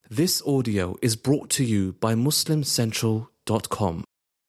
This audio is brought to you by MuslimCentral.com.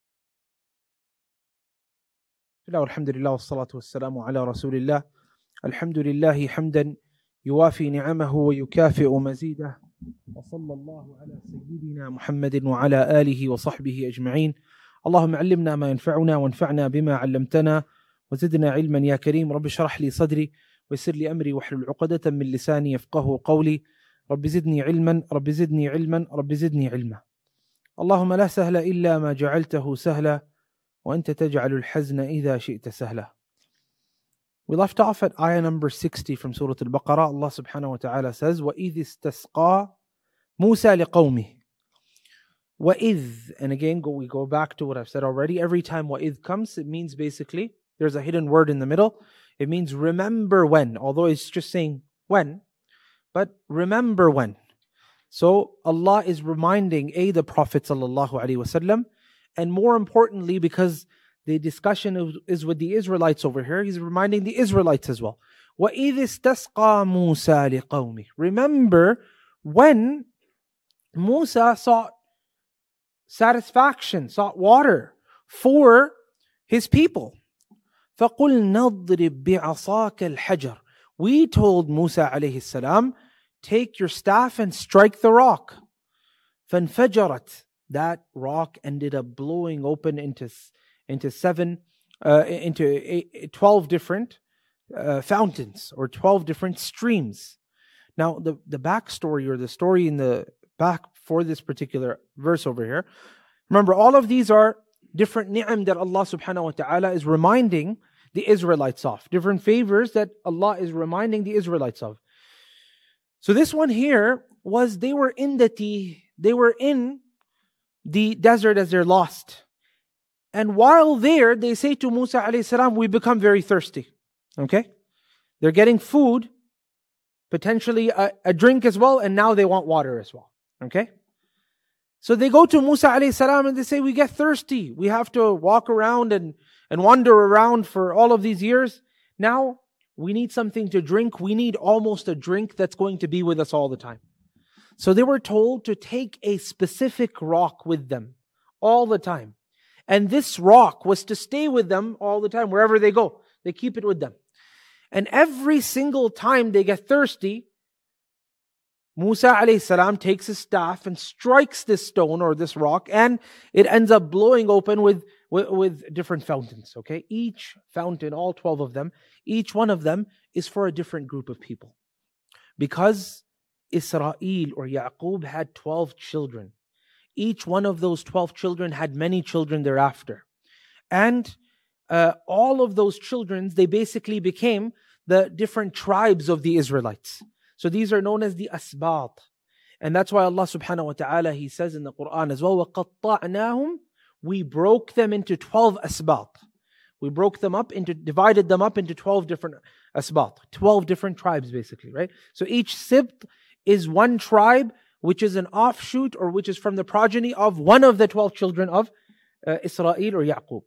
الحمد لله والصلاة والسلام على رسول الله. الحمد لله حمدا يوافي نعمه ويكافئ مزيده. وصلى الله على سيدنا محمد وعلى آله وصحبه أجمعين. اللهم علمنا ما ينفعنا وانفعنا بما علمتنا وزدنا علما يا كريم. رب اشرح لي صدري ويسر لي أمري واحلل عقدة من لساني يفقه قولي. رب زدني علما رب زدني علما رب زدني علما. اللهم لا سهل إلا ما جعلته سهلا وأنت تجعل الحزن إذا شئت سهلا. We left off at ayah number 60 from Surah Al-Baqarah. Allah subhanahu wa ta'ala says, وَإِذِ اسْتَسْقَى مُوسَى لِقَوْمِهِ. وَإِذ, and again we go back to what I've said already. Every time وَإِذ comes, it means basically, there's a hidden word in the middle. It means remember when, although it's just saying when, but remember when. So Allah is reminding the Prophet sallallahu alaihi wasallam, and more importantly, because the discussion is with the Israelites over here, He's reminding the Israelites as well. وَإِذِ اسْتَسْقَى مُوسَى لِقَوْمِهِ. Remember when Musa sought satisfaction, sought water for his people. فَقُلْ نَضْرِبْ بِعَصَاكَ الْحَجَرِ. We told Musa alayhi salam, take your staff and strike the rock. فَانْفَجَرَتْ. That rock ended up blowing open into 12 different fountains or 12 different streams. Now the backstory or the story in the back for this particular verse over here, remember all of these are different ni'am that Allah subhanahu wa ta'ala is reminding the Israelites of, different favors that Allah is reminding the Israelites of. So this one here was they were in the desert as they're lost. And while there, they say to Musa alayhi salam, we become very thirsty. Okay? They're getting food, potentially a drink as well, and now they want water as well. Okay? So they go to Musa alayhi salam and they say, we get thirsty. We have to walk around and wander around for all of these years. Now, we need something to drink. We need almost a drink that's going to be with us all the time. So they were told to take a specific rock with them all the time. And this rock was to stay with them all the time, wherever they go. They keep it with them. And every single time they get thirsty, Musa alayhi salam takes his staff and strikes this stone or this rock, and it ends up blowing open with different fountains. Okay, each fountain, all 12 of them, each one of them is for a different group of people. Because Israel or Yaqub had 12 children. Each one of those 12 children had many children thereafter. And all of those children, they basically became the different tribes of the Israelites. So these are known as the Asbat. And that's why Allah subhanahu wa ta'ala, He says in the Quran as well, وَقَطَّعْنَاهُمْ. We broke them into 12 Asbat. We divided them up into 12 different Asbat. 12 different tribes basically, right? So each Sibt is one tribe which is an offshoot or which is from the progeny of one of the 12 children of Israel or Yaqub.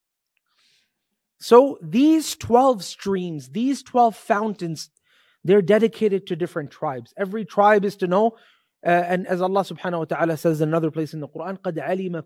So these 12 streams, these 12 fountains, they're dedicated to different tribes. Every tribe is to know, and as Allah subhanahu wa ta'ala says in another place in the Quran, قَدْ عَلِمَ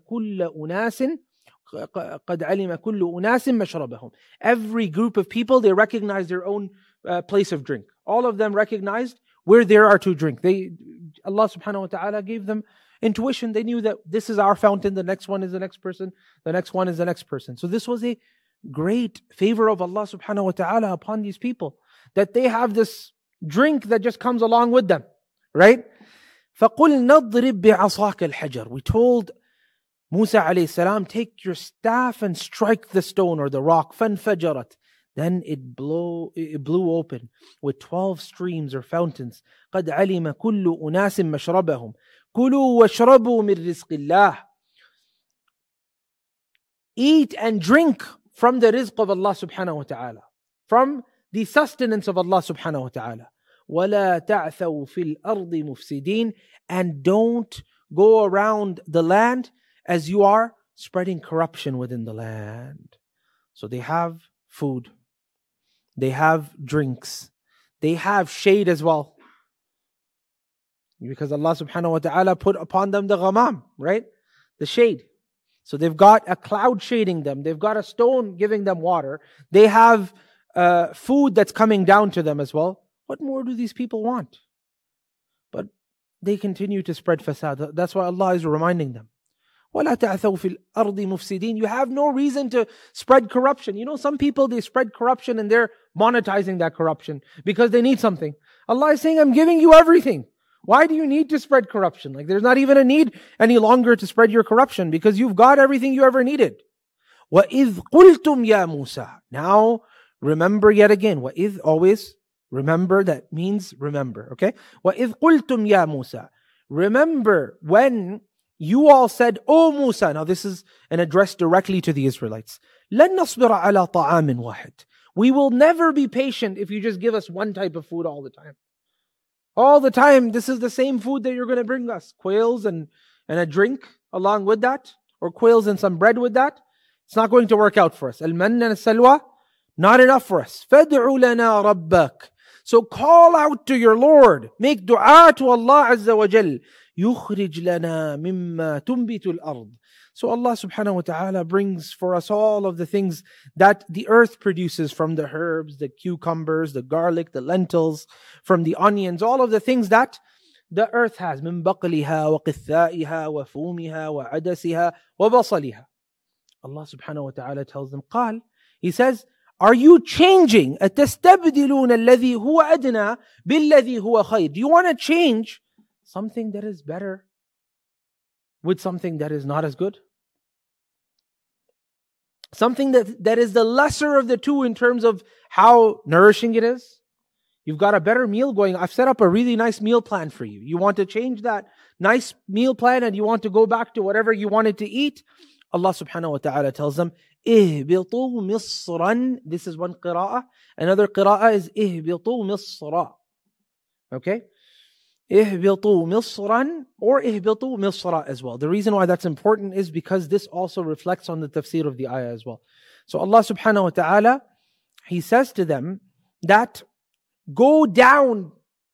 كُلُّ أُنَاسٍ مَشْرَبَهُم. Every group of people, they recognize their own place of drink. All of them recognized where there are to drink. Allah subhanahu wa ta'ala gave them intuition. They knew that this is our fountain, the next one is the next person, the next one is the next person. So this was a great favor of Allah subhanahu wa ta'ala upon these people, that they have this drink that just comes along with them, right? فَقُلْ نَضْرِبْ بِعَصَاكَ الْحَجَرِ. We told Musa alayhi salam, take your staff and strike the stone or the rock. فَانْفَجَرَتْ. Then it blew open with 12 streams or fountains. قَدْ عَلِمَ كُلُّ أُنَاسٍ مَشْرَبَهُم كُلُوا وَاشْرَبُوا مِنْ رِزْقِ اللَّهِ. Eat and drink from the rizq of Allah subhanahu wa ta'ala, from the sustenance of Allah subhanahu wa ta'ala. وَلَا تَعْثَوْا فِي الْأَرْضِ مُفْسِدِينَ. And don't go around the land as you are spreading corruption within the land. So they have food. They have drinks. They have shade as well. Because Allah subhanahu wa ta'ala put upon them the ghamam, right? The shade. So they've got a cloud shading them. They've got a stone giving them water. They have food that's coming down to them as well. What more do these people want? But they continue to spread fasad. That's why Allah is reminding them. وَلَا تَعْثَوْا فِي الْأَرْضِ مُفْسِدِينَ. You have no reason to spread corruption. You know, some people, they spread corruption and they're monetizing that corruption because they need something. Allah is saying, I'm giving you everything. Why do you need to spread corruption? Like, there's not even a need any longer to spread your corruption because you've got everything you ever needed. وَإِذْ قُلْتُمْ يَا مُوسَى. Now, remember yet again. وَإِذْ, always remember, that means remember. Okay? وَإِذْ قُلْتُمْ يَا مُوسَى. Remember when you all said, O Musa. Now this is an address directly to the Israelites. لَن نَصْبِرَ عَلَى طَعَامٍ وَاحِدٍ. We will never be patient if you just give us one type of food all the time. All the time, this is the same food that you're going to bring us. Quails and a drink along with that. Or quails and some bread with that. It's not going to work out for us. Al-manna and salwa, not enough for us. فَادْعُ لَنَا رَبَّكَ. So call out to your Lord. Make dua to Allah Azza wa Jal. يُخْرِجْ لَنَا مِمَّا تُنْبِتُ الْأَرْضِ. So Allah subhanahu wa ta'ala brings for us all of the things that the earth produces, from the herbs, the cucumbers, the garlic, the lentils, from the onions, all of the things that the earth has. مِنْ بَقْلِهَا وَقِثَّائِهَا وَفُومِهَا وَعَدَسِهَا وَبَصَلِهَا. Allah subhanahu wa ta'ala tells them, قال, He says, are you changing? أَتَسْتَبْدِلُونَ الَّذِي هُوَ أَدْنَى بِالَّذِي هُوَ خَيْرٌ. Do you want to change something that is better with something that is not as good? Something that is the lesser of the two in terms of how nourishing it is. You've got a better meal going. I've set up a really nice meal plan for you. You want to change that nice meal plan and you want to go back to whatever you wanted to eat. Allah subhanahu wa ta'ala tells them, إِهْبِطُوا مِصْرًا. This is one qira'ah. Another qira'ah is إِهْبِطُوا مِصْرًا. Okay? إِهْبِطُوا مِصْرًا or إِهْبِطُوا مِصْرًا as well. The reason why that's important is because this also reflects on the tafsir of the ayah as well. So Allah subhanahu wa ta'ala, He says to them that go down,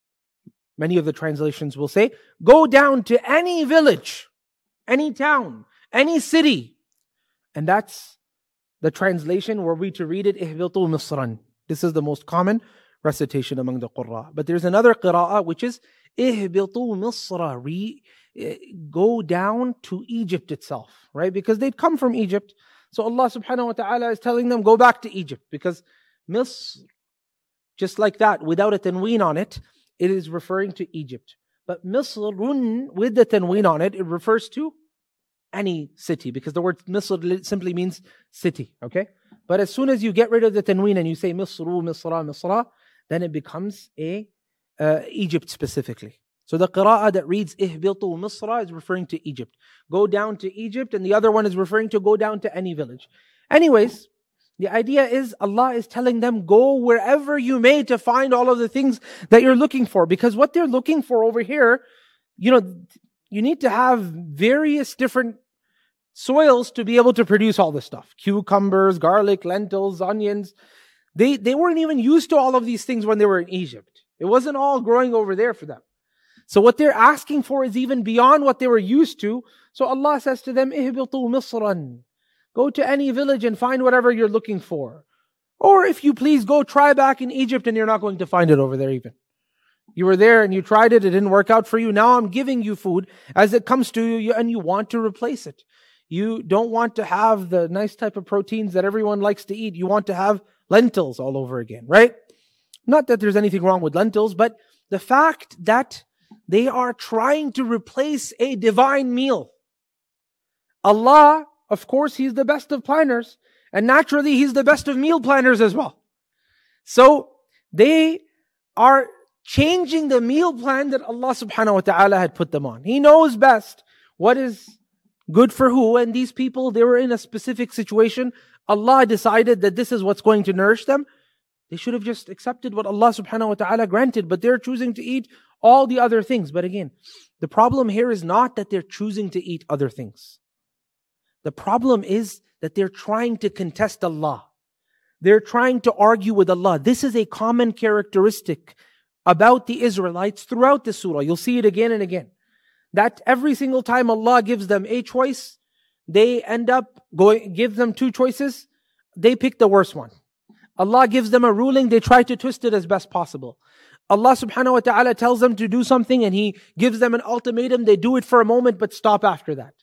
many of the translations will say, go down to any village, any town, any city. And that's the translation, were we to read it, إِهْبِطُوا مِصْرًا. This is the most common recitation among the Qurra. But there's another qira'ah which is إِهْبِطُوا مِصْرًا. Go down to Egypt itself, right? Because they'd come from Egypt. So Allah subhanahu wa ta'ala is telling them, go back to Egypt. Because Misr, just like that, without a tanween on it, it is referring to Egypt. But Misrun, with the tanween on it, it refers to any city. Because the word Misr simply means city, okay? But as soon as you get rid of the tanween and you say Misru, Misra, Misra, then it becomes Egypt specifically. So the qira'ah that reads إِهْبِطُوا مِصْرًا is referring to Egypt. Go down to Egypt, and the other one is referring to go down to any village. Anyways, the idea is Allah is telling them, go wherever you may to find all of the things that you're looking for. Because what they're looking for over here, you need to have various different soils to be able to produce all this stuff. Cucumbers, garlic, lentils, onions. They weren't even used to all of these things when they were in Egypt. It wasn't all growing over there for them. So what they're asking for is even beyond what they were used to. So Allah says to them, إِهْبِطُوا مِصْرًا. Go to any village and find whatever you're looking for. Or if you please, go try back in Egypt and you're not going to find it over there even. You were there and you tried it, it didn't work out for you. Now I'm giving you food as it comes to you and you want to replace it. You don't want to have the nice type of proteins that everyone likes to eat. You want to have lentils all over again, right? Not that there's anything wrong with lentils, but the fact that they are trying to replace a divine meal. Allah, of course, He's the best of planners. And naturally, He's the best of meal planners as well. So they are changing the meal plan that Allah subhanahu wa ta'ala had put them on. He knows best what is good for who. And these people, they were in a specific situation. Allah decided that this is what's going to nourish them. They should have just accepted what Allah subhanahu wa ta'ala granted. But they're choosing to eat all the other things. But again, the problem here is not that they're choosing to eat other things. The problem is that they're trying to contest Allah. They're trying to argue with Allah. This is a common characteristic about the Israelites throughout the surah. You'll see it again and again. That every single time Allah gives them a choice, they end up give them two choices, they pick the worst one. Allah gives them a ruling, they try to twist it as best possible. Allah subhanahu wa ta'ala tells them to do something and He gives them an ultimatum, they do it for a moment but stop after that.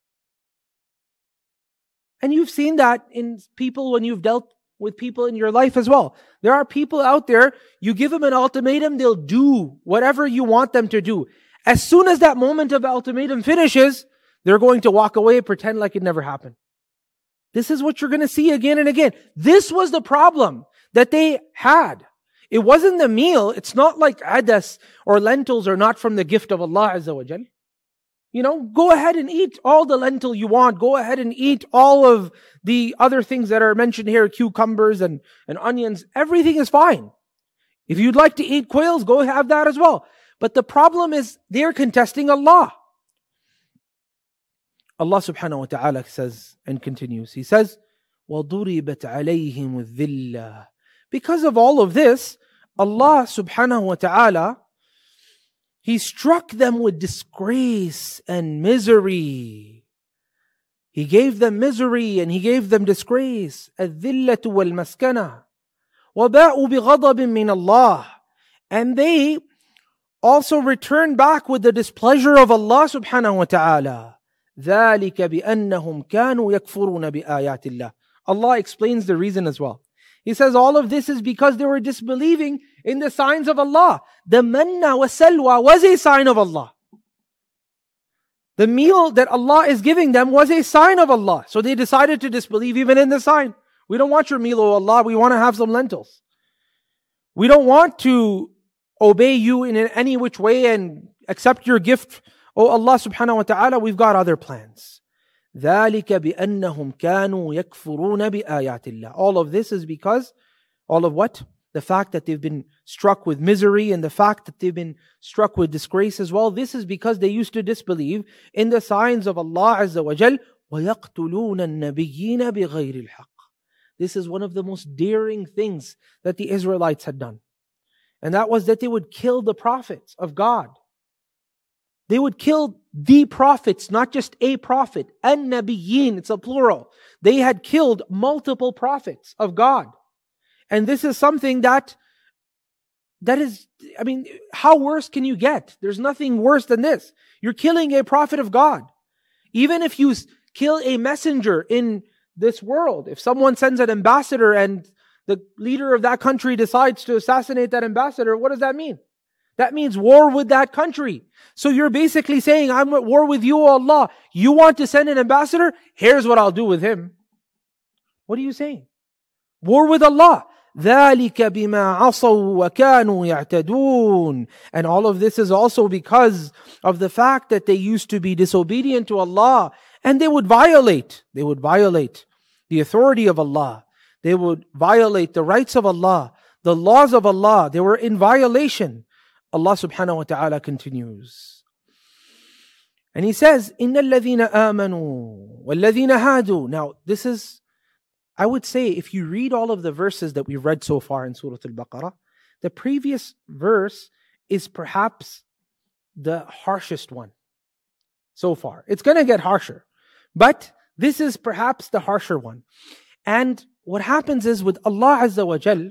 And you've seen that in people when you've dealt with people in your life as well. There are people out there, you give them an ultimatum, they'll do whatever you want them to do. As soon as that moment of ultimatum finishes, they're going to walk away, pretend like it never happened. This is what you're going to see again and again. This was the problem that they had. It wasn't the meal. It's not like adas or lentils are not from the gift of Allah Azza wa Jal. Go ahead and eat all the lentil you want. Go ahead and eat all of the other things that are mentioned here, cucumbers and onions. Everything is fine. If you'd like to eat quails, go have that as well. But the problem is they're contesting Allah. Allah subhanahu wa ta'ala says and continues. He says, وَضُرِبَتْ عَلَيْهِمُ الذِّلَّةِ Because of all of this, Allah subhanahu wa ta'ala, He struck them with disgrace and misery. He gave them misery and He gave them disgrace. الذِّلَّةُ وَالْمَسْكَنَةِ وَبَاءُوا بِغَضَبٍ مِّنَ اللَّهِ And they also returned back with the displeasure of Allah subhanahu wa ta'ala. ذَلِكَ بِأَنَّهُمْ كَانُوا يَكْفُرُونَ بِآيَاتِ اللَّهِ Allah explains the reason as well. He says all of this is because they were disbelieving in the signs of Allah. The manna wa salwa was a sign of Allah. The meal that Allah is giving them was a sign of Allah. So they decided to disbelieve even in the sign. We don't want your meal, O Allah. We want to have some lentils. We don't want to obey you in any which way and accept your gift, O Allah subhanahu wa ta'ala. We've got other plans. ذَلِكَ بِأَنَّهُمْ كَانُوا يَكْفُرُونَ بِآيَاتِ اللَّهِ All of this is because, all of what? The fact that they've been struck with misery and the fact that they've been struck with disgrace as well. This is because they used to disbelieve in the signs of Allah Azza wa Jal. وَيَقْتُلُونَ النَّبِيِّينَ بِغَيْرِ الْحَقِّ This is one of the most daring things that the Israelites had done. And that was that they would kill the prophets of God. They would kill the prophets, not just a prophet. An-Nabiyyin, it's a plural. They had killed multiple prophets of God. And this is something that is, how worse can you get? There's nothing worse than this. You're killing a prophet of God. Even if you kill a messenger in this world, if someone sends an ambassador and the leader of that country decides to assassinate that ambassador, what does that mean? That means war with that country. So you're basically saying, I'm at war with you, O Allah. You want to send an ambassador? Here's what I'll do with him. What are you saying? War with Allah. ذَلِكَ بِمَا عَصَوْا وَكَانُوا يَعْتَدُونَ And all of this is also because of the fact that they used to be disobedient to Allah and they would violate the authority of Allah. They would violate the rights of Allah, the laws of Allah. They were in violation. Allah subhanahu wa ta'ala continues. And He says, إِنَّ الَّذِينَ آمَنُوا وَالَّذِينَ هَادُوا Now, this is, I would say, if you read all of the verses that we've read so far in Surah Al-Baqarah, the previous verse is perhaps the harshest one so far. It's going to get harsher. But this is perhaps the harsher one. And what happens is with Allah Azza wa Jal,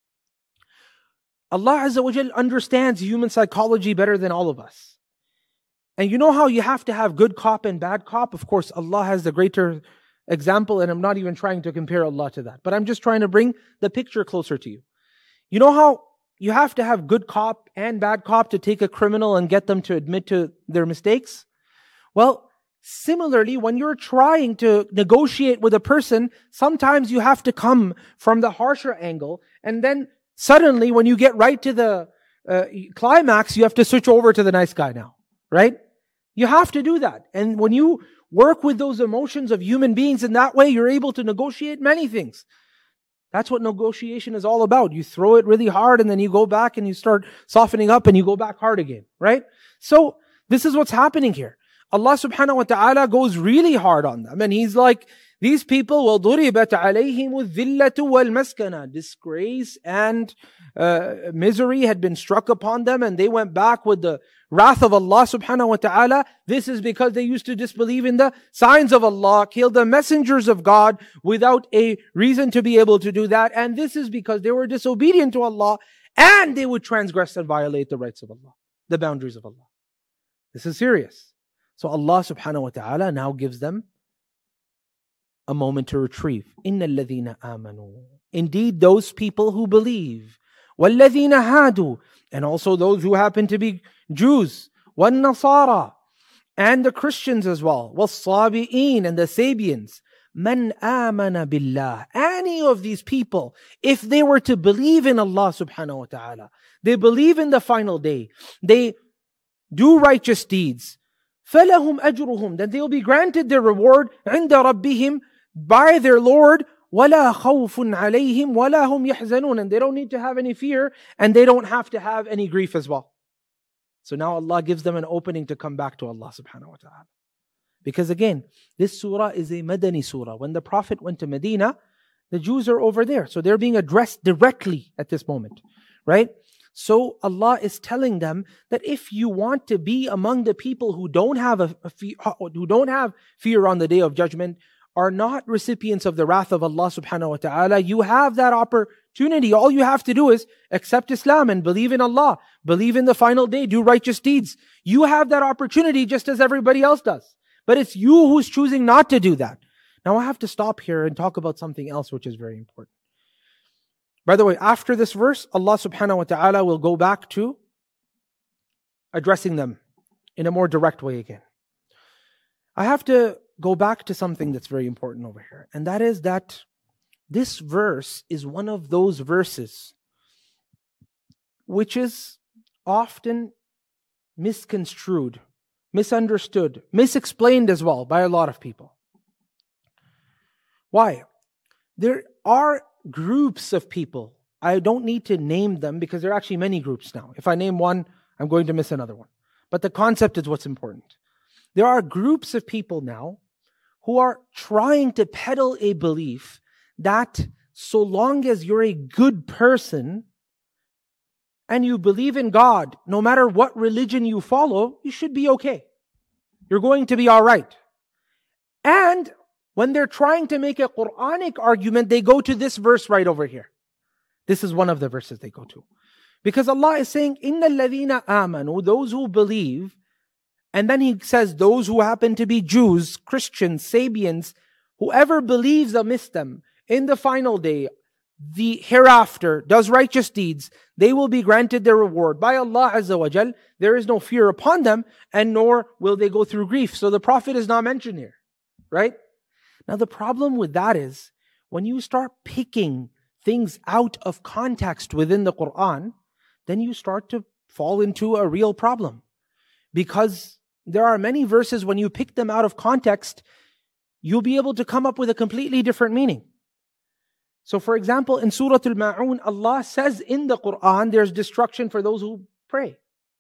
Allah Azza wa Jal understands human psychology better than all of us. And you know how you have to have good cop and bad cop? Of course, Allah has the greater example, and I'm not even trying to compare Allah to that. But I'm just trying to bring the picture closer to you. You know how you have to have good cop and bad cop to take a criminal and get them to admit to their mistakes? Well, similarly, when you're trying to negotiate with a person, sometimes you have to come from the harsher angle, and then suddenly, when you get right to the climax, you have to switch over to the nice guy now, right? You have to do that. And when you work with those emotions of human beings in that way, you're able to negotiate many things. That's what negotiation is all about. You throw it really hard and then you go back and you start softening up and you go back hard again, right? So this is what's happening here. Allah subhanahu wa ta'ala goes really hard on them. And He's like, these people, وَضُرِبَتْ عَلَيْهِمُ الذِّلَّةُ وَالْمَسْكَنَةُ. Disgrace and misery had been struck upon them, and they went back with the wrath of Allah subhanahu wa ta'ala. This is because they used to disbelieve in the signs of Allah, kill the messengers of God without a reason to be able to do that. And this is because they were disobedient to Allah, and they would transgress and violate the rights of Allah, the boundaries of Allah. This is serious. So Allah subhanahu wa ta'ala now gives them a moment to retrieve. إِنَّ الَّذِينَ آمَنُوا. Indeed, those people who believe. وَالَّذِينَ هَادُوا. And also those who happen to be Jews. وَالنَّصَارَى. And the Christians as well. وَالصَّابِئِينَ. And the Sabians. مَنْ آمَنَ بِاللَّهِ. Any of these people, if they were to believe in Allah subhanahu wa ta'ala, they believe in the final day, they do righteous deeds, فَلَهُمْ أَجْرُهُمْ. Then they will be granted their reward عِنْدَ رَبِّهِمْ, by their Lord. وَلَا خَوْفٌ عَلَيْهِمْ وَلَا هُمْ يَحْزَنُونَ. And they don't need to have any fear, and they don't have to have any grief as well. So now Allah gives them an opening to come back to Allah subhanahu wa ta'ala. Because again, this surah is a Madani surah. When the Prophet went to Medina, the Jews are over there. So they're being addressed directly at this moment. Right? So Allah is telling them that if you want to be among the people who don't have fear on the Day of Judgment, are not recipients of the wrath of Allah subhanahu wa ta'ala, you have that opportunity. All you have to do is accept Islam and believe in Allah, believe in the final day, do righteous deeds. You have that opportunity just as everybody else does. But it's you who's choosing not to do that. Now I have to stop here and talk about something else which is very important. By the way, after this verse, Allah subhanahu wa ta'ala will go back to addressing them in a more direct way again. I have to go back to something that's very important over here. And that is that this verse is one of those verses which is often misconstrued, misunderstood, misexplained as well by a lot of people. Why? There are groups of people. I don't need to name them because there are actually many groups now. If I name one, I'm going to miss another one. But the concept is what's important. There are groups of people now who are trying to peddle a belief that so long as you're a good person and you believe in God, no matter what religion you follow, you should be okay. You're going to be all right. And when they're trying to make a Quranic argument, they go to this verse right over here. This is one of the verses they go to. Because Allah is saying, إِنَّ الَّذِينَ آمَنُوا, those who believe. And then He says, those who happen to be Jews, Christians, Sabians, whoever believes amidst them in the final day, the hereafter, does righteous deeds, they will be granted their reward by Allah Azza wa Jal. There is no fear upon them, and nor will they go through grief. So the Prophet is not mentioned here. Right? Now the problem with that is, when you start picking things out of context within the Quran, then you start to fall into a real problem. Because there are many verses, when you pick them out of context, you'll be able to come up with a completely different meaning. So for example, in Surah Al-Ma'un, Allah says in the Quran, there's destruction for those who pray.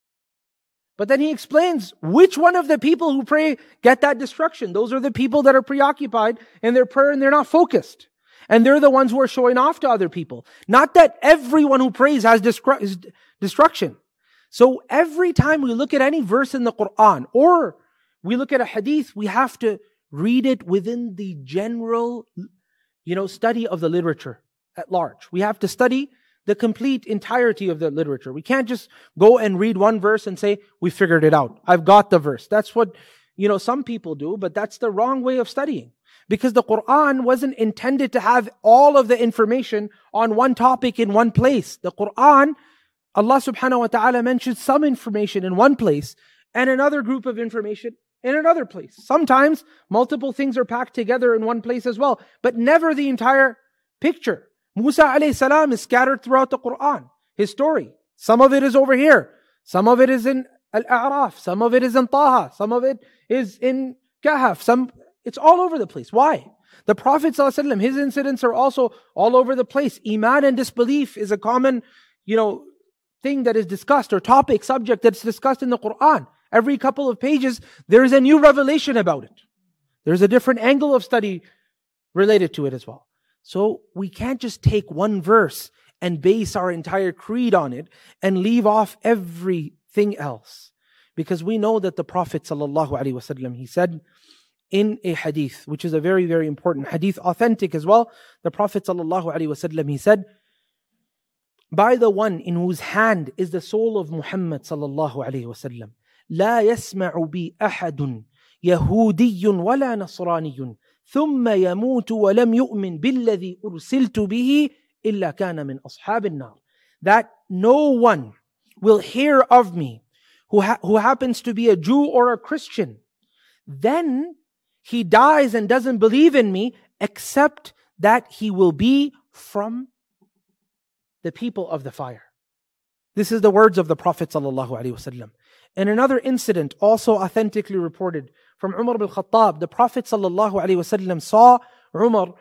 But then He explains which one of the people who pray get that destruction. Those are the people that are preoccupied in their prayer and they're not focused. And they're the ones who are showing off to other people. Not that everyone who prays has destruction. So every time we look at any verse in the Quran or we look at a hadith, we have to read it within the general, study of the literature at large. We have to study the complete entirety of the literature. We can't just go and read one verse and say, we figured it out. I've got the verse. That's what, some people do, but that's the wrong way of studying. Because the Quran wasn't intended to have all of the information on one topic in one place. The Quran, Allah subhanahu wa ta'ala mentions some information in one place and another group of information in another place. Sometimes multiple things are packed together in one place as well, but never the entire picture. Musa alayhi salam is scattered throughout the Quran, his story. Some of it is over here. Some of it is in Al-A'raf. Some of it is in Taha. Some of it is in Kahf. It's all over the place. Why? The Prophet ﷺ, his incidents are also all over the place. Iman and disbelief is a common, thing that is discussed, or topic, subject that's discussed in the Quran. Every couple of pages, there is a new revelation about it. There's a different angle of study related to it as well. So we can't just take one verse and base our entire creed on it and leave off everything else. Because we know that the Prophet ﷺ, he said in a hadith, which is a very, very important hadith, authentic as well, the Prophet ﷺ, he said, by the one in whose hand is the soul of Muhammad ﷺ, لا يسمع بي أحد يهودي ولا نصراني ثم يموت ولم يؤمن بالذي أرسلت به إلا كان من أصحاب النار. That no one will hear of me who happens to be a Jew or a Christian, then he dies and doesn't believe in me, except that he will be from the people of the fire. This is the words of the Prophet ﷺ. In another incident, also authentically reported from Umar ibn Khattab, the Prophet ﷺ saw Umar,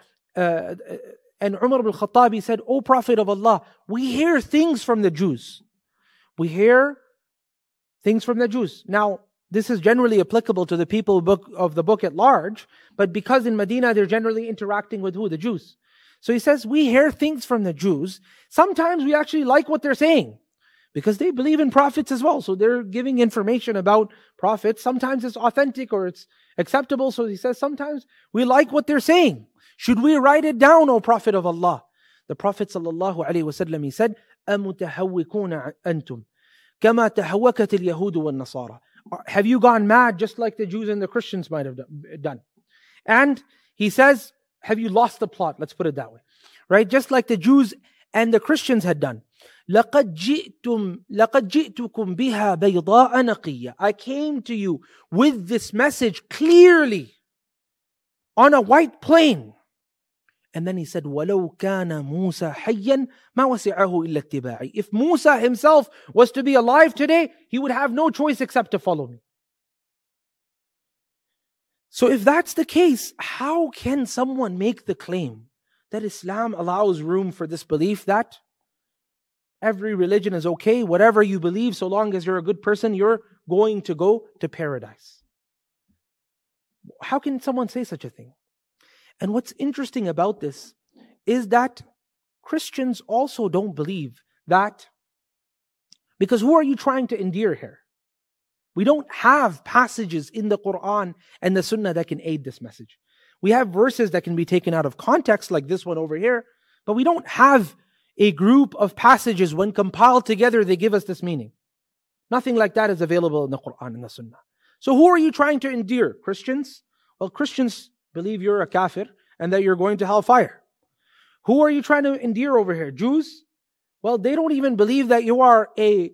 and Umar ibn Khattab, he said, "O Prophet of Allah, we hear things from the Jews. We hear things from the Jews." Now, this is generally applicable to the people of the book at large, but because in Medina they're generally interacting with who? The Jews. So he says, we hear things from the Jews. Sometimes we actually like what they're saying, because they believe in prophets as well. So they're giving information about prophets. Sometimes it's authentic or it's acceptable. So he says, sometimes we like what they're saying. Should we write it down, O Prophet of Allah? The Prophet ﷺ, he said, أَمُتَهَوِّكُونَ أَنْتُمْ كَمَا تَهَوَّكَتِ الْيَهُودُ وَالنَّصَارَى. Have you gone mad just like the Jews and the Christians might have done? And he says, have you lost the plot? Let's put it that way. Right? Just like the Jews and the Christians had done. لَقَدْ جِئْتُكُمْ بِهَا بَيْضَاءَ نَقِيَّةً. I came to you with this message clearly on a white plain. And then he said, وَلَوْ كَانَ مُوسَى حَيًّا مَا وَسِعَهُ إِلَّا اتِّبَاعِي. If Musa himself was to be alive today, he would have no choice except to follow me. So if that's the case, how can someone make the claim that Islam allows room for this belief that every religion is okay, whatever you believe, so long as you're a good person, you're going to go to paradise? How can someone say such a thing? And what's interesting about this is that Christians also don't believe that, because who are you trying to endear here? We don't have passages in the Quran and the Sunnah that can aid this message. We have verses that can be taken out of context, like this one over here, but we don't have a group of passages, when compiled together, they give us this meaning. Nothing like that is available in the Quran and the Sunnah. So who are you trying to endear? Christians? Well, Christians believe you're a kafir and that you're going to hellfire. Who are you trying to endear over here? Jews? Well, they don't even believe that you are they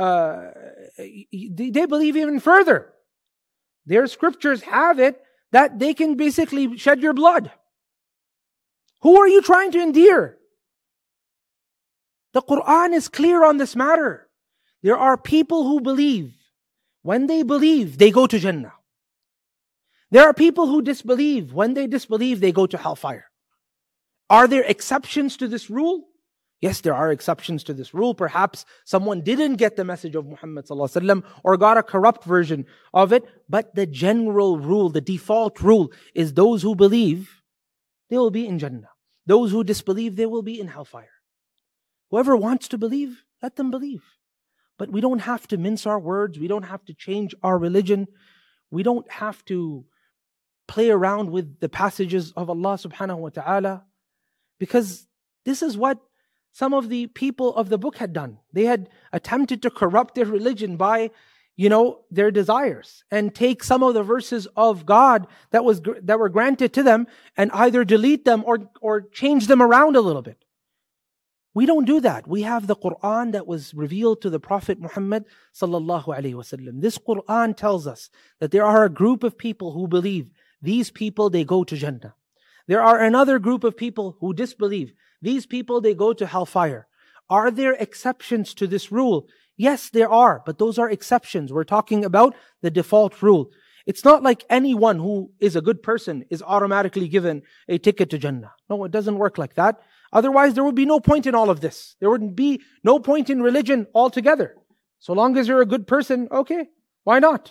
believe even further. Their scriptures have it that they can basically shed your blood. Who are you trying to endear? The Quran is clear on this matter. There are people who believe. When they believe, they go to Jannah. There are people who disbelieve. When they disbelieve, they go to hellfire. Are there exceptions to this rule? Yes, there are exceptions to this rule. Perhaps someone didn't get the message of Muhammad ﷺ or got a corrupt version of it. But the general rule, the default rule is those who believe, they will be in Jannah. Those who disbelieve, they will be in hellfire. Whoever wants to believe, let them believe. But we don't have to mince our words. We don't have to change our religion. We don't have to play around with the passages of Allah subhanahu wa ta'ala. Because this is what some of the people of the book had done. They had attempted to corrupt their religion by, their desires, and take some of the verses of God that were granted to them and either delete them or change them around a little bit. We don't do that. We have the Quran that was revealed to the Prophet Muhammad sallallahu alaihi wasallam. This Quran tells us that there are a group of people who believe. These people, they go to Jannah. There are another group of people who disbelieve. These people, they go to hellfire. Are there exceptions to this rule? Yes, there are, but those are exceptions. We're talking about the default rule. It's not like anyone who is a good person is automatically given a ticket to Jannah. No, it doesn't work like that. Otherwise, there would be no point in all of this. There would be no point in religion altogether. So long as you're a good person, okay, Why not?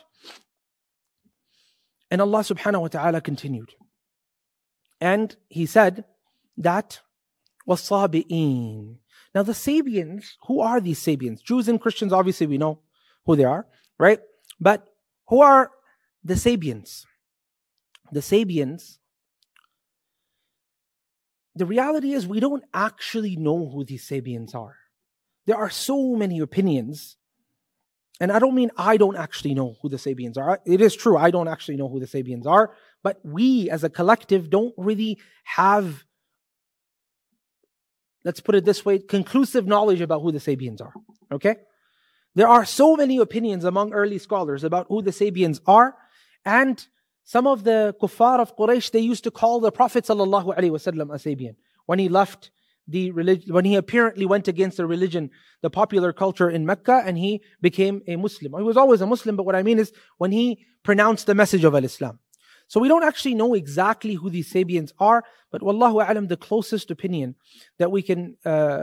And Allah subhanahu wa ta'ala continued. And He said that وَالصَّابِئِينَ. Now the Sabians, who are these Sabians? Jews and Christians, obviously we know who they are, right? But who are the Sabians? The Sabians, the reality is we don't actually know who these Sabians are. There are so many opinions. And I don't mean I don't actually know who the Sabians are. It is true, I don't actually know who the Sabians are. But we as a collective don't really have, let's put it this way, conclusive knowledge about who the Sabians are. Okay? There are so many opinions among early scholars about who the Sabians are. And some of the kuffar of Quraysh, they used to call the Prophet ﷺ a Sabian. When he left the religion, when he apparently went against the religion, the popular culture in Mecca, and he became a Muslim. He was always a Muslim, but what I mean is when he pronounced the message of Al-Islam. So we don't actually know exactly who these Sabians are, but wallahu a'lam, the closest opinion that we can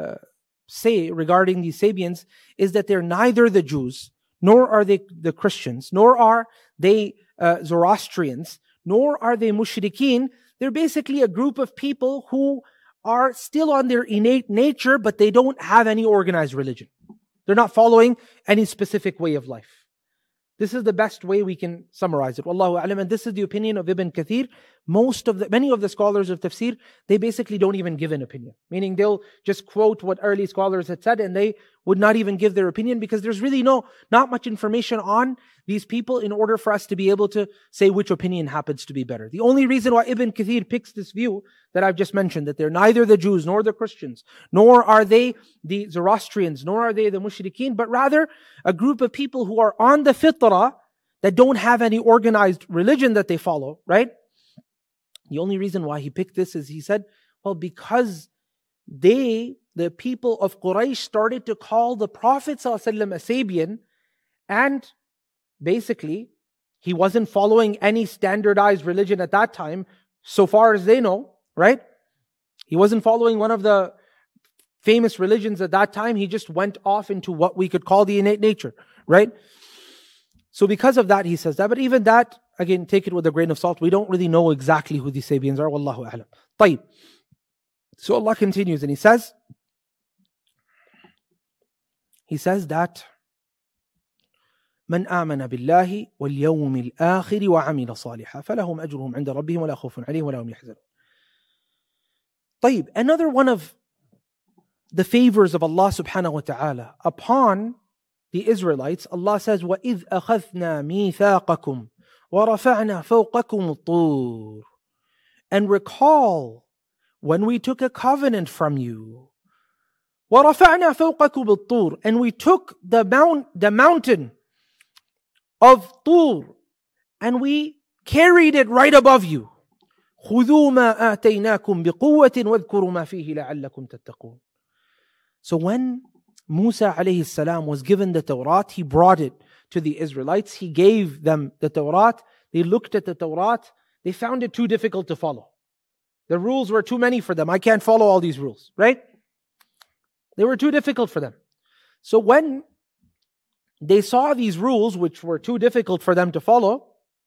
say regarding these Sabians is that they're neither the Jews, nor are they the Christians, nor are they Zoroastrians, nor are they mushrikeen. They're basically a group of people who are still on their innate nature, but they don't have any organized religion. They're not following any specific way of life. This is the best way we can summarize it. Wallahu a'lam. And this is the opinion of Ibn Kathir. Many of the scholars of tafsir, they basically don't even give an opinion. Meaning they'll just quote what early scholars had said and they would not even give their opinion because there's really not much information on these people in order for us to be able to say which opinion happens to be better. The only reason why Ibn Kathir picks this view that I've just mentioned, that they're neither the Jews nor the Christians, nor are they the Zoroastrians, nor are they the mushrikeen, but rather a group of people who are on the fitrah that don't have any organized religion that they follow, right? The only reason why he picked this is he said, well, because the people of Quraysh started to call the Prophet ﷺ a Sabian, and basically he wasn't following any standardized religion at that time, so far as they know, right? He wasn't following one of the famous religions at that time. He just went off into what we could call the innate nature, right? So because of that, he says that. But even that, again, take it with a grain of salt. We don't really know exactly who these Sabians are. Wallahu a'lam. طيب. So Allah continues and He says that من آمن بالله واليوم الآخر وعمل صالحا فلهم أجرهم عند ربهم ولا خوف عليهم ولا هم يحزنون. طيب. Another one of the favors of Allah subhanahu wa ta'ala upon the Israelites, Allah says, وَإِذْ أَخَذْنَا مِيثَاقَكُمْ وَرَفَعْنَا فَوْقَكُمُ الطُّورِ. And recall when we took a covenant from you. وَرَفَعْنَا فَوْقَكُمُ الطُّورِ. And we took the mountain of Tur and we carried it right above you. خُذُوا مَا آتَيْنَاكُمْ بِقُوَّةٍ وَاذْكُرُوا مَا فِيهِ لَعَلَّكُمْ تَتَّقُونَ. So when Musa alayhi salam was given the Torah, he brought it to the Israelites. He gave them the Torah. They looked at the Torah. They found it too difficult to follow. The rules were too many for them. I can't follow all these rules, right? They were too difficult for them. So when they saw these rules, which were too difficult for them to follow,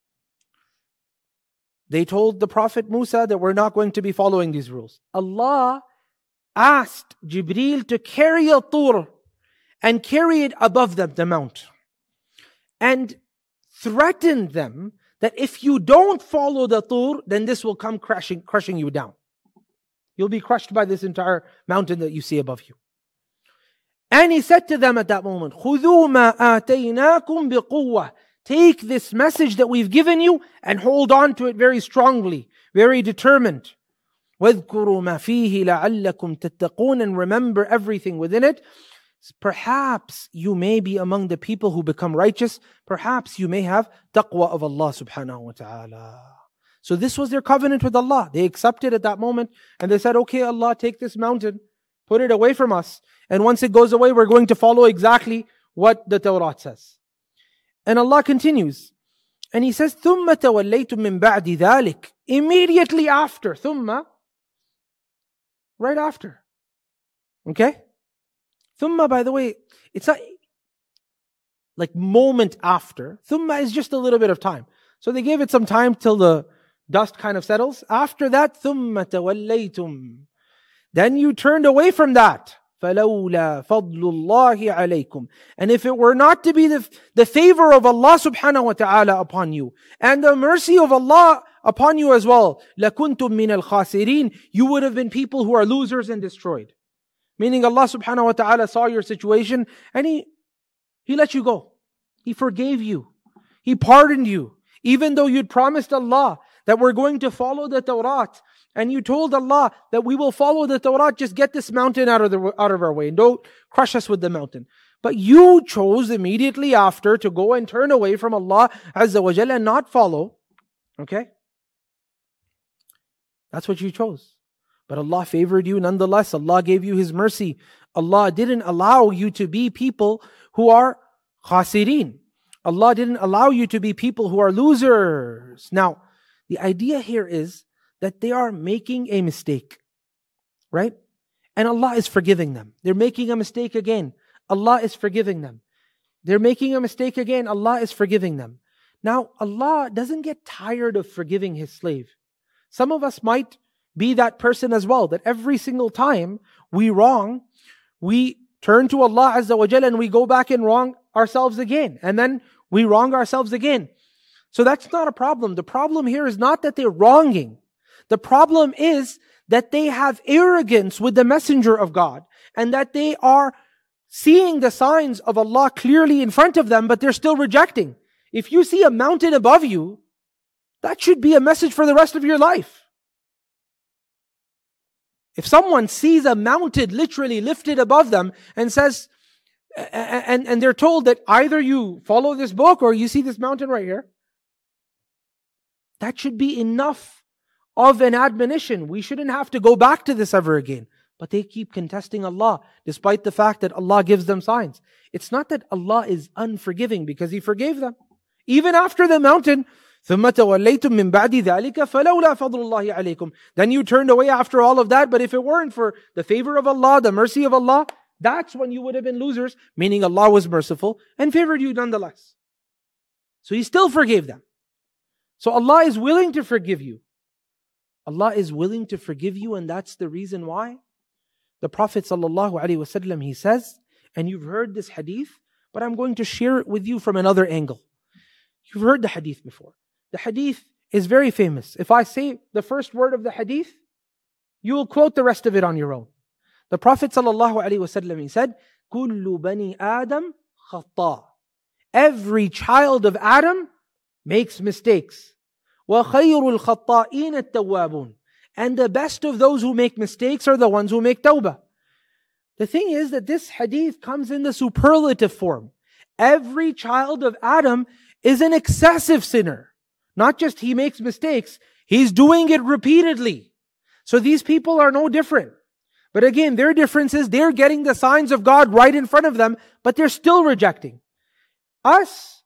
they told the Prophet Musa that we're not going to be following these rules. Allah asked Jibreel to carry a Tur and carry it above them, the mount, and threatened them that if you don't follow the Tur, then this will come crushing you down. You'll be crushed by this entire mountain that you see above you. And He said to them at that moment, خُذُوا مَا آتَيْنَاكُمْ بِقُوَّةٍ. Take this message that we've given you and hold on to it very strongly, very determined. وَاذْكُرُوا مَا فِيهِ لَعَلَّكُمْ تَتَّقُونَ. And remember everything within it. Perhaps you may be among the people who become righteous. Perhaps you may have taqwa of Allah subhanahu wa ta'ala. So this was their covenant with Allah. They accepted at that moment and they said, okay, Allah, take this mountain, put it away from us. And once it goes away, we're going to follow exactly what the Torah says. And Allah continues. And He says, ثُمَّ تَوَلَّيْتُم مِّن بَعْدِ ذَلِكَ. Immediately after. ثُمَّ. Right after. Okay? Thumma, by the way, it's not, like moment after. Thumma is just a little bit of time. So they gave it some time till the dust kind of settles. After that, ثُمَّ تَوَلَّيْتُمْ. Then you turned away from that. فَلَوْلَا فَضْلُ اللَّهِ عَلَيْكُمْ. And if it were not to be the favor of Allah subhanahu wa ta'ala upon you, and the mercy of Allah upon you as well, لَكُنْتُم مِّنَ الْخَاسِرِينَ. You would have been people who are losers and destroyed. Meaning Allah subhanahu wa ta'ala saw your situation and He let you go. He forgave you. He pardoned you. Even though you'd promised Allah that we're going to follow the Tawrat, and you told Allah that we will follow the Tawrat, just get this mountain out of our way and don't crush us with the mountain. But you chose immediately after to go and turn away from Allah Azza wa Jalla and not follow. Okay? That's what you chose. But Allah favored you nonetheless. Allah gave you His mercy. Allah didn't allow you to be people who are khasirin. Allah didn't allow you to be people who are losers. Now, the idea here is that they are making a mistake, right? And Allah is forgiving them. They're making a mistake again. Allah is forgiving them. They're making a mistake again. Allah is forgiving them. Now, Allah doesn't get tired of forgiving His slave. Some of us might be that person as well, that every single time we wrong, we turn to Allah Azza wa Jalla and we go back and wrong ourselves again. And then we wrong ourselves again. So that's not a problem. The problem here is not that they're wronging. The problem is that they have arrogance with the messenger of God and that they are seeing the signs of Allah clearly in front of them, but they're still rejecting. If you see a mountain above you, that should be a message for the rest of your life. If someone sees a mountain literally lifted above them and says, and they're told that either you follow this book or you see this mountain right here, that should be enough of an admonition. We shouldn't have to go back to this ever again. But they keep contesting Allah despite the fact that Allah gives them signs. It's not that Allah is unforgiving because He forgave them. Even after the mountain, ثُمَّ تَوَلَّيْتُم مِّن بَعْدِ ذَلِكَ فَلَوْلَا فَضْلُ اللَّهِ عَلَيْكُمْ. Then you turned away after all of that. But if it weren't for the favor of Allah, the mercy of Allah, that's when you would have been losers, meaning Allah was merciful and favored you nonetheless. So He still forgave them. So Allah is willing to forgive you. Allah is willing to forgive you, and that's the reason why the Prophet ﷺ, he says, and you've heard this hadith, but I'm going to share it with you from another angle. You've heard the hadith before. The hadith is very famous. If I say the first word of the hadith, you will quote the rest of it on your own. The Prophet ﷺ, he said, كُلُّ بَنِي آدَمْ خَطَّاء. Every child of Adam makes mistakes. وَخَيْرُ الْخَطَّائِينَ التَّوَّابُونَ. And the best of those who make mistakes are the ones who make tawbah. The thing is that this hadith comes in the superlative form. Every child of Adam is an excessive sinner. Not just he makes mistakes, he's doing it repeatedly. So these people are no different. But again, their difference is they're getting the signs of God right in front of them, but they're still rejecting. Us,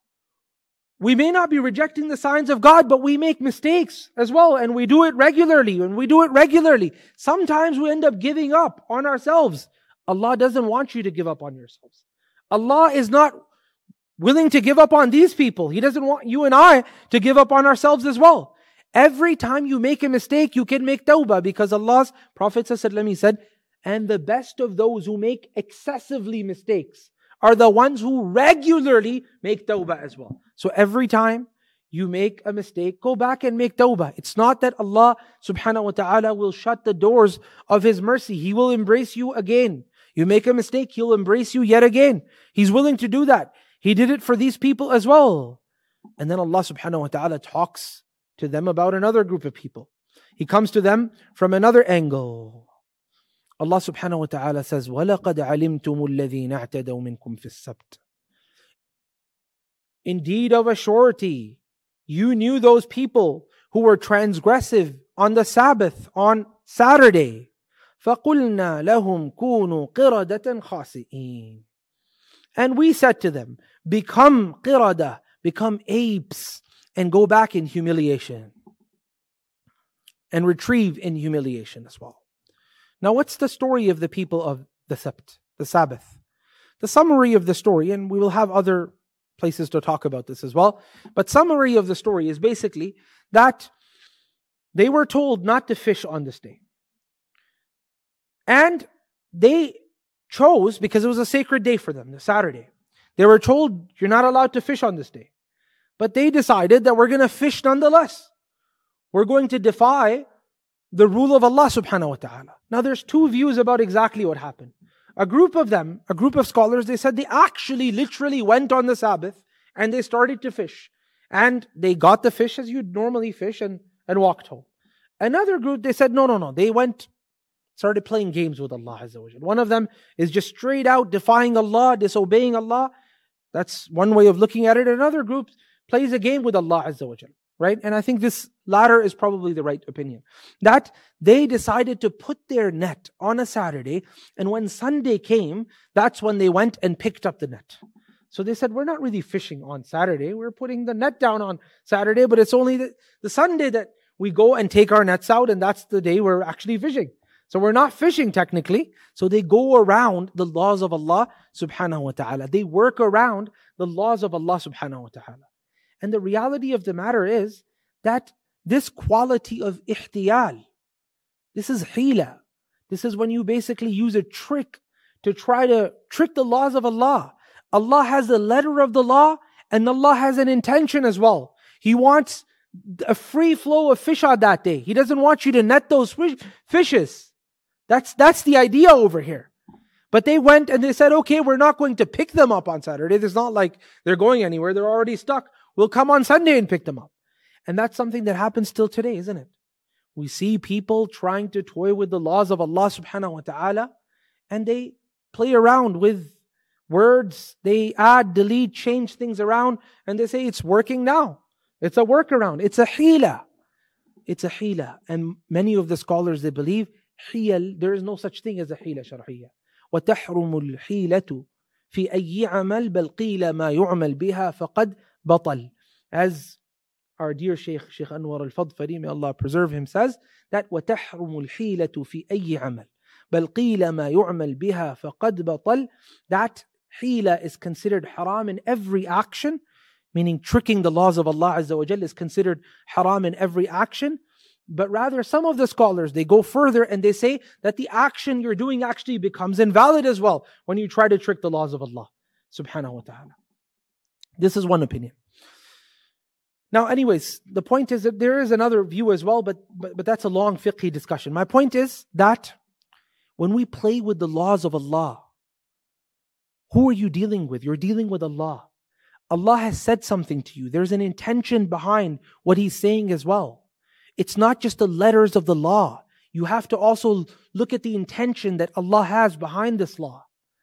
we may not be rejecting the signs of God, but we make mistakes as well, and we do it regularly. Sometimes we end up giving up on ourselves. Allah doesn't want you to give up on yourselves. Allah is not willing to give up on these people. He doesn't want you and I to give up on ourselves as well. Every time you make a mistake, you can make tawbah, because Allah's Prophet ﷺ, he said, and the best of those who make excessively mistakes are the ones who regularly make tawbah as well. So every time you make a mistake, go back and make tawbah. It's not that Allah subhanahu wa ta'ala will shut the doors of His mercy. He will embrace you again. You make a mistake, He'll embrace you yet again. He's willing to do that. He did it for these people as well. And then Allah subhanahu wa ta'ala talks to them about another group of people. He comes to them from another angle. Allah subhanahu wa ta'ala says, وَلَقَدْ عَلِمْتُمُ الَّذِينَ اعْتَدَوْا مِنْكُمْ فِي السَّبْتِ. Indeed, of a surety, you knew those people who were transgressive on the Sabbath, on Saturday. فَقُلْنَا لَهُمْ كُونُوا قِرَدَةً خَاسِئِينَ. And we said to them, become qirada, become apes, and go back in humiliation. And retrieve in humiliation as well. Now, what's the story of the people of the Sabt, the Sabbath? The summary of the story, and we will have other places to talk about this as well. But summary of the story is basically that they were told not to fish on this day. And they chose, because it was a sacred day for them, the Saturday. They were told, you're not allowed to fish on this day. But they decided that we're going to fish nonetheless. We're going to defy the rule of Allah subhanahu wa ta'ala. Now there's two views about exactly what happened. A group of scholars, they said they actually literally went on the Sabbath and they started to fish. And they got the fish as you'd normally fish and walked home. Another group, they said, no. They started playing games with Allah Azza wa Jal. One of them is just straight out defying Allah, disobeying Allah. That's one way of looking at it. Another group plays a game with Allah Azza wa Jal. Right? And I think this latter is probably the right opinion. That they decided to put their net on a Saturday, and when Sunday came, that's when they went and picked up the net. So they said, we're not really fishing on Saturday. We're putting the net down on Saturday, but it's only the Sunday that we go and take our nets out, and that's the day we're actually fishing. So we're not fishing technically. So they go around the laws of Allah subhanahu wa ta'ala. They work around the laws of Allah subhanahu wa ta'ala. And the reality of the matter is that this quality of ihtiyal, this is hila. This is when you basically use a trick to try to trick the laws of Allah. Allah has the letter of the law and Allah has an intention as well. He wants a free flow of fish on that day. He doesn't want you to net those fishes. That's the idea over here. But they went and they said, okay, we're not going to pick them up on Saturday. It's not like they're going anywhere. They're already stuck. We'll come on Sunday and pick them up. And that's something that happens still today, isn't it? We see people trying to toy with the laws of Allah subhanahu wa ta'ala, and they play around with words. They add, delete, change things around, and they say it's working now. It's a workaround. It's a hila. It's a hila. And many of the scholars, they believe hiyal, there is no such thing as a hila shar'iyya. وَتَحْرُمُ الْحِيلَةُ فِي أَيِّ عَمَلْ بَلْ قِيلَ مَا يُعْمَلْ بِهَا فَقَدْ بَطَلْ. As our dear Sheikh Anwar al-Fadfari, may Allah preserve him, says that وَتَحْرُمُ الْحِيلَةُ فِي أَيِّ عَمَلْ بَلْ قِيلَ مَا يُعْمَلْ بِهَا فَقَدْ بَطَلْ. That hila is considered haram in every action, meaning tricking the laws of Allah Azza wa Jal is considered haram in every action. But rather, some of the scholars, they go further and they say that the action you're doing actually becomes invalid as well when you try to trick the laws of Allah subhanahu wa ta'ala. This is one opinion. Now, anyways, the point is that there is another view as well, but that's a long fiqhi discussion. My point is that when we play with the laws of Allah, who are you dealing with? You're dealing with Allah. Allah has said something to you. There's an intention behind what He's saying as well. It's not just the letters of the law. You have to also look at the intention that Allah has behind this law.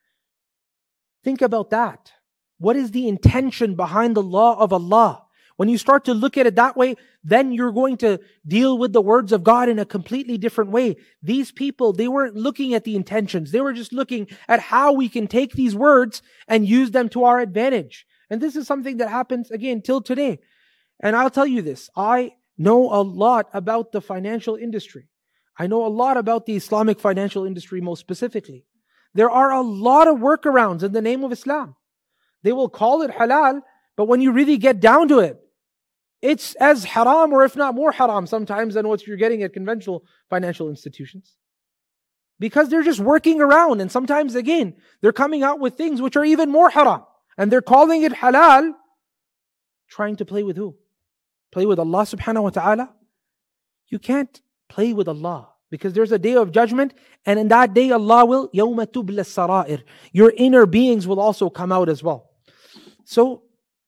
Think about that. What is the intention behind the law of Allah? When you start to look at it that way, then you're going to deal with the words of God in a completely different way. These people, they weren't looking at the intentions. They were just looking at how we can take these words and use them to our advantage. And this is something that happens, again, till today. And I'll tell you this, I know a lot about the financial industry. I know a lot about the Islamic financial industry most specifically. There are a lot of workarounds in the name of Islam. They will call it halal, but when you really get down to it, it's as haram or if not more haram sometimes than what you're getting at conventional financial institutions. Because they're just working around, and sometimes again, they're coming out with things which are even more haram. And they're calling it halal, trying to play with who? Play with Allah subhanahu wa ta'ala? You can't play with Allah because there's a day of judgment, and in that day Allah will يَوْمَ تُبْلَ السَّرَائِرِ. Your inner beings will also come out as well. So,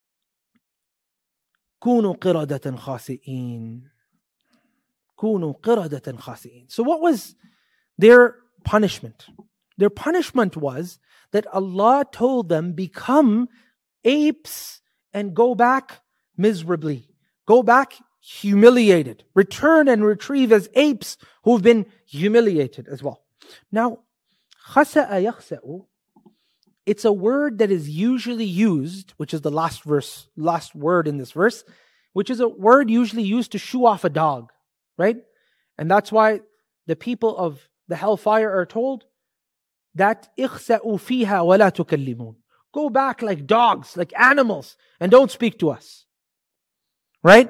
كُونُوا قِرَدَةً خَاسِئِينَ. كُونُوا قِرَدَةً خَاسِئِينَ. So what was their punishment? Their punishment was that Allah told them, become apes and go back miserably. Go back humiliated. Return and retrieve as apes who've been humiliated as well. Now, خَسَأَ يَخْسَأُ, it's a word that is usually used, which is the last word in this verse, which is a word usually used to shoo off a dog, right? And that's why the people of the hellfire are told that اخسأوا فيها ولا تكلمون. go back like dogs, like animals, and don't speak to us. Right?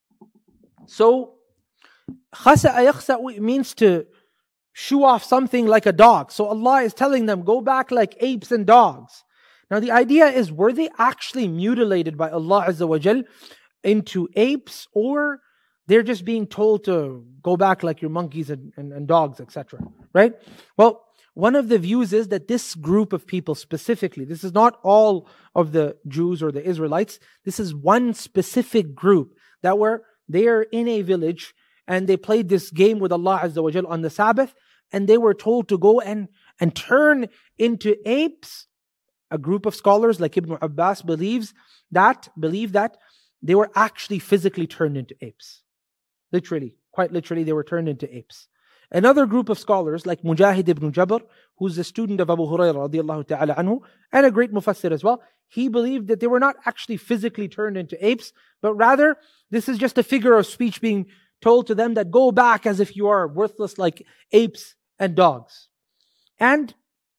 So, خَسَأَ يَخْسَأُ means to shoo off something like a dog. So Allah is telling them, go back like apes and dogs. Now the idea is, were they actually mutilated by Allah Azza wa Jal into apes, or they're just being told to go back like your monkeys and dogs, etc. Right? Well, one of the views is that this group of people specifically, this is not all of the Jews or the Israelites, this is one specific group that they are in a village and they played this game with Allah Azza wa Jal on the Sabbath, and they were told to go and turn into apes. A group of scholars like Ibn Abbas believe that they were actually physically turned into apes. Literally, quite literally, they were turned into apes. Another group of scholars like Mujahid ibn Jabr, who's a student of Abu Hurairah radiallahu ta'ala anhu, and a great mufassir as well, he believed that they were not actually physically turned into apes, but rather this is just a figure of speech being told to them that go back as if you are worthless like apes and dogs. And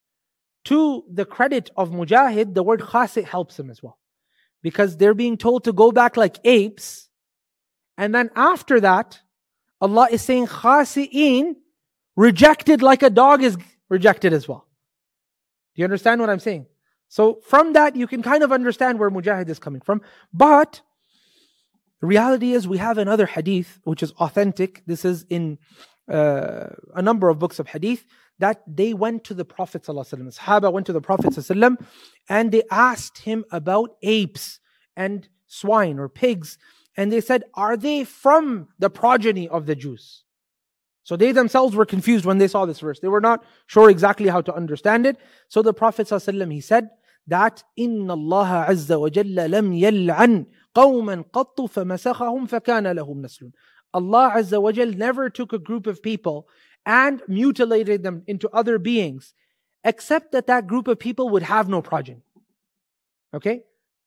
to the credit of Mujahid, the word khasi helps him as well. Because they're being told to go back like apes, and then after that, Allah is saying khasi'in, rejected like a dog is rejected as well. Do you understand what I'm saying? So from that, you can kind of understand where Mujahid is coming from. But the reality is, we have another hadith which is authentic. This is in a number of books of hadith, that they went to the Prophet ﷺ. Sahaba went to the Prophet ﷺ and they asked him about apes and swine or pigs. And they said, are they from the progeny of the Jews? So they themselves were confused when they saw this verse. They were not sure exactly how to understand it. So the Prophet ﷺ, he said that, إِنَّ اللَّهَ عَزَّ وَجَلَّ لَمْ يَلْعَنْ قَوْمًا قَطُّ فَمَسَخَهُمْ فَكَانَ لَهُمْ نَسْلٌ. Allah Azza wa Jal never took a group of people and mutilated them into other beings, except that group of people would have no progeny. Okay?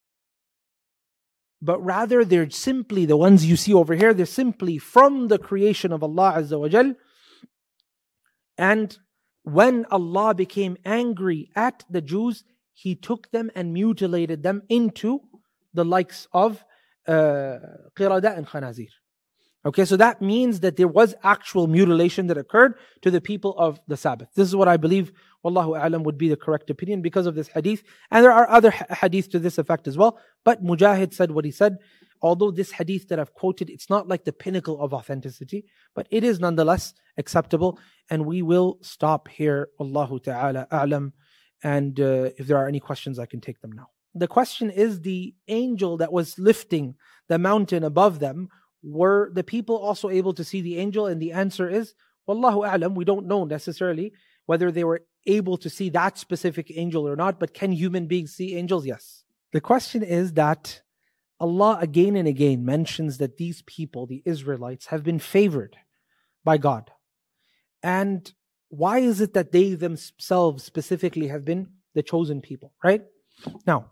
But rather, they're simply, the ones you see over here, they're simply from the creation of Allah Azza wa Jal. And when Allah became angry at the Jews, He took them and mutilated them into the likes of qirada and khanazir. Okay, so that means that there was actual mutilation that occurred to the people of the Sabbath. This is what I believe, wallahu a'lam, would be the correct opinion because of this hadith. And there are other hadiths to this effect as well. But Mujahid said what he said. Although this hadith that I've quoted, it's not like the pinnacle of authenticity, but it is nonetheless acceptable. And we will stop here, wallahu ta'ala a'lam. And if there are any questions, I can take them now. The question is, the angel that was lifting the mountain above them, were the people also able to see the angel? And the answer is, wallahu a'lam, we don't know necessarily whether they were able to see that specific angel or not, but can human beings see angels? Yes. The question is that Allah again and again mentions that these people, the Israelites, have been favored by God. And why is it that they themselves specifically have been the chosen people, right? Now,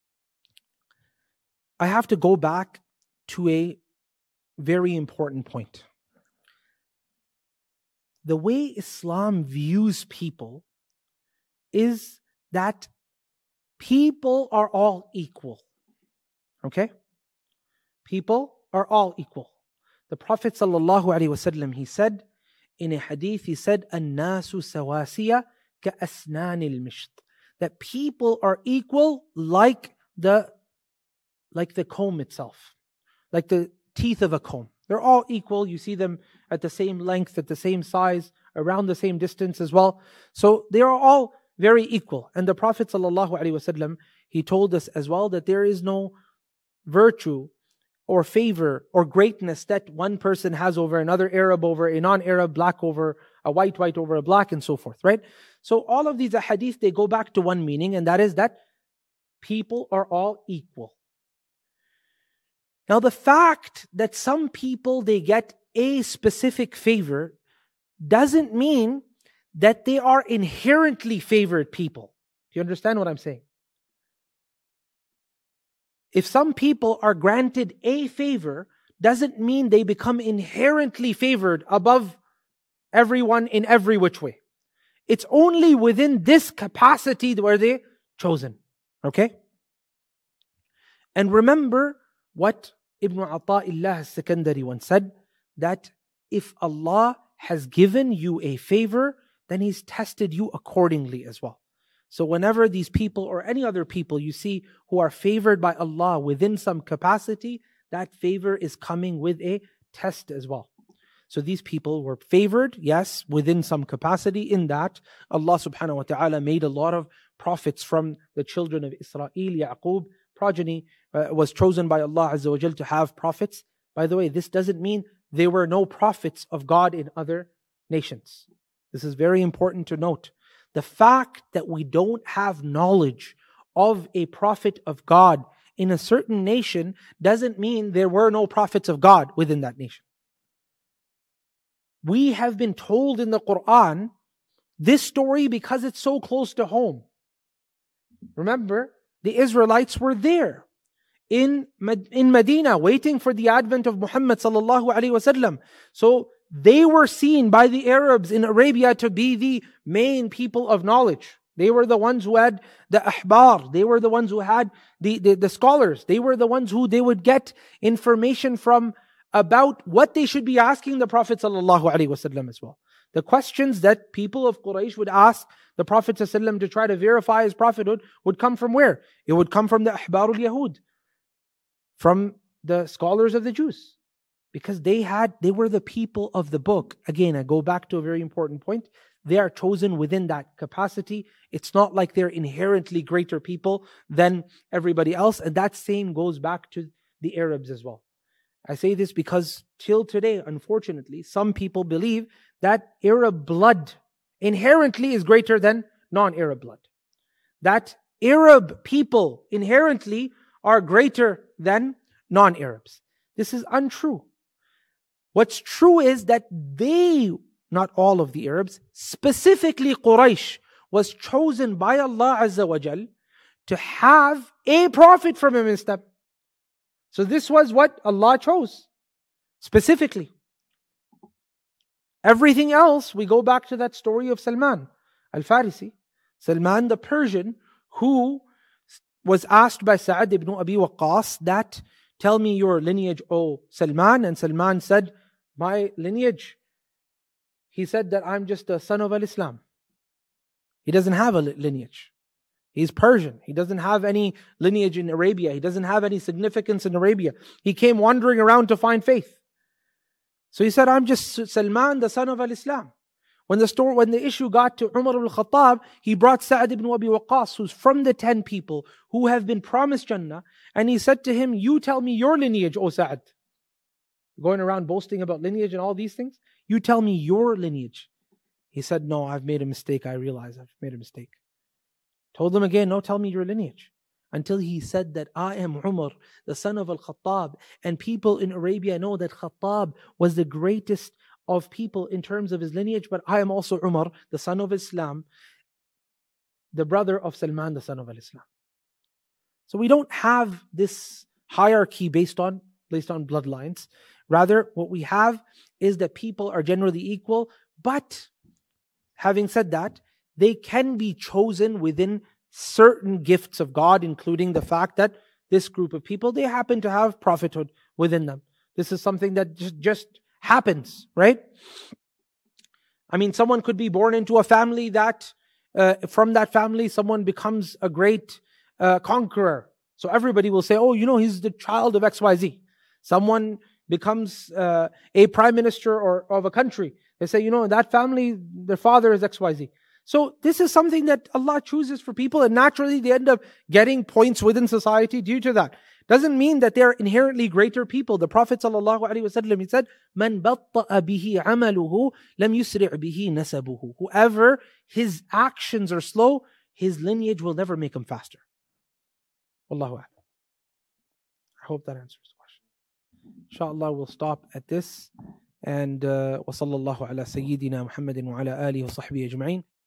I have to go back to a very important point. The way Islam views people is that people are all equal. Okay? People are all equal. The Prophet ﷺ, he said in a hadith, he said, "An-nasu sawasiya ka-asnan al-misht." That people are equal like the comb itself, like the teeth of a comb. They're all equal. You see them at the same length, at the same size, around the same distance as well. So they are all very equal. And the Prophet ﷺ, he told us as well that there is no virtue or favor or greatness that one person has over another, Arab over a non-Arab, black over a white over a black, and so forth, right? So all of these hadith, they go back to one meaning, and that is that people are all equal. Now, the fact that some people, they get a specific favor doesn't mean that they are inherently favored people. Do you understand what I'm saying? If some people are granted a favor, doesn't mean they become inherently favored above everyone in every which way. It's only within this capacity where they're chosen. Okay? And remember what Ibn Ata'illah al-Sikandari once said, that if Allah has given you a favor, then He's tested you accordingly as well. So whenever these people or any other people you see who are favored by Allah within some capacity, that favor is coming with a test as well. So these people were favored, yes, within some capacity. In that, Allah subhanahu wa ta'ala made a lot of prophets from the children of Israel. Yaqub progeny was chosen by Allah Azza wa Jal to have prophets. By the way, this doesn't mean there were no prophets of God in other nations. This is very important to note. The fact that we don't have knowledge of a prophet of God in a certain nation doesn't mean there were no prophets of God within that nation. We have been told in the Quran this story because it's so close to home. Remember, the Israelites were there in Medina waiting for the advent of Muhammad sallallahu alaihi wasallam. So they were seen by the Arabs in Arabia to be the main people of knowledge. They were the ones who had the ahbar. They were the ones who had the scholars. They were the ones who they would get information from about what they should be asking the Prophet ﷺ as well. The questions that people of Quraysh would ask the Prophet ﷺ to try to verify his prophethood would come from where? It would come from the Ahbarul Yahud, from the scholars of the Jews. Because they were the people of the book. Again, I go back to a very important point. They are chosen within that capacity. It's not like they're inherently greater people than everybody else. And that same goes back to the Arabs as well. I say this because till today, unfortunately, some people believe that Arab blood inherently is greater than non-Arab blood. That Arab people inherently are greater than non-Arabs. This is untrue. What's true is that they, not all of the Arabs, specifically Quraysh, was chosen by Allah Azza wa Jal to have a prophet from him instead. So this was what Allah chose, specifically. Everything else, we go back to that story of Salman al-Farisi. Salman the Persian, who was asked by Sa'ad ibn Abi Waqqas that, tell me your lineage, O Salman. And Salman said, my lineage. He said that I'm just a son of al-Islam. He doesn't have a lineage. He's Persian. He doesn't have any lineage in Arabia. He doesn't have any significance in Arabia. He came wandering around to find faith. So he said, I'm just Salman, the son of al-Islam. When the issue got to Umar al-Khattab, he brought Sa'ad ibn Abi Waqqas, who's from the 10 people who have been promised Jannah, and he said to him, you tell me your lineage, O Sa'ad. Going around boasting about lineage and all these things. You tell me your lineage. He said, no, I've made a mistake. I realize I've made a mistake. Told him again, no, tell me your lineage. Until he said that I am Umar, the son of Al-Khattab. And people in Arabia know that Khattab was the greatest of people in terms of his lineage, but I am also Umar, the son of Islam, the brother of Salman, the son of Al-Islam. So we don't have this hierarchy based on bloodlines. Rather, what we have is that people are generally equal, but having said that, they can be chosen within certain gifts of God, including the fact that this group of people, they happen to have prophethood within them. This is something that just happens, right? I mean, someone could be born into a family that, from that family, someone becomes a great conqueror. So everybody will say, oh, he's the child of XYZ. Someone becomes a prime minister of a country. They say, that family, their father is XYZ. So this is something that Allah chooses for people, and naturally they end up getting points within society due to that. Doesn't mean that they're inherently greater people. The Prophet ﷺ, he said, "Man batta'a bihi amaluhu, lam yusri' bihi nasabuhu." Whoever his actions are slow, his lineage will never make him faster. Wallahu a'lam. I hope that answers the question. Inshallah, we'll stop at this. And wa sallallahu ala sayyidina Muhammadin wa ala alihi wa sahbihi ajma'in.